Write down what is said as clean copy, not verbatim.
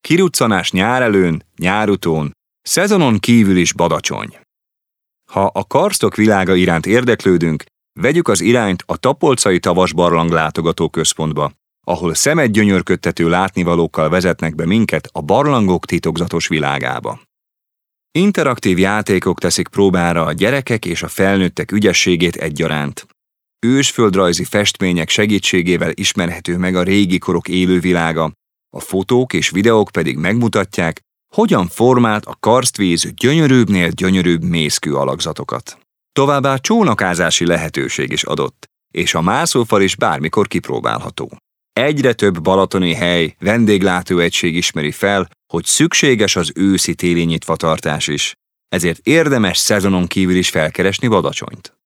Kiruccanás nyárelőn, nyárutón, szezonon kívül is Badacsony. Ha a karstok világa iránt érdeklődünk, vegyük az irányt a Tapolcai Tavas Barlang látogatóközpontba, ahol szemet gyönyörködtető látnivalókkal vezetnek be minket a barlangok titokzatos világába. Interaktív játékok teszik próbára a gyerekek és a felnőttek ügyességét egyaránt. Ősföldrajzi festmények segítségével ismerhető meg a régi korok élővilága, a fotók és videók pedig megmutatják, hogyan formált a karstvíz gyönyörűbbnél gyönyörűbb mészkő alakzatokat. Továbbá csónakázási lehetőség is adott, és a mászófal is bármikor kipróbálható. Egyre több balatoni hely, vendéglátóegység ismeri fel, hogy szükséges az őszi-téli nyitvatartás is, ezért érdemes szezonon kívül is felkeresni Badacsonyt.